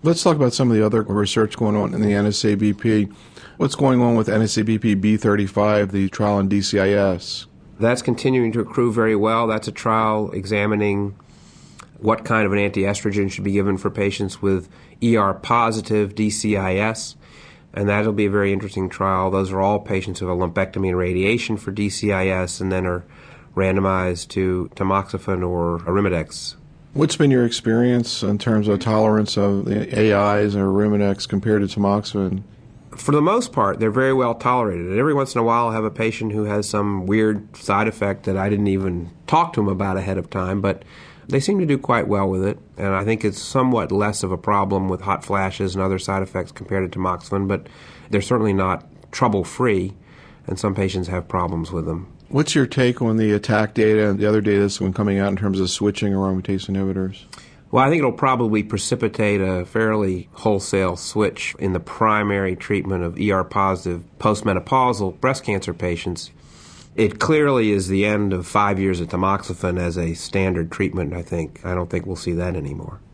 Let's talk about some of the other research going on in the NSABP. What's going on with NSABP B35, the trial in DCIS? That's continuing to accrue very well. That's a trial examining what kind of an antiestrogen should be given for patients with ER-positive DCIS, and that'll be a very interesting trial. Those are all patients who have a lumpectomy and radiation for DCIS and then are randomized to tamoxifen or Arimidex. What's been your experience in terms of tolerance of the AIs or Arimidex compared to tamoxifen? For the most part, they're very well tolerated. And every once in a while, I'll have a patient who has some weird side effect that I didn't even talk to him about ahead of time, but they seem to do quite well with it. And I think it's somewhat less of a problem with hot flashes and other side effects compared to tamoxifen, but they're certainly not trouble-free, and some patients have problems with them. What's your take on the ATTACK data and the other data that's been coming out in terms of switching aromatase inhibitors? Well, I think it'll probably precipitate a fairly wholesale switch in the primary treatment of ER-positive postmenopausal breast cancer patients. It clearly is the end of 5 years of tamoxifen as a standard treatment, I think. I don't think we'll see that anymore.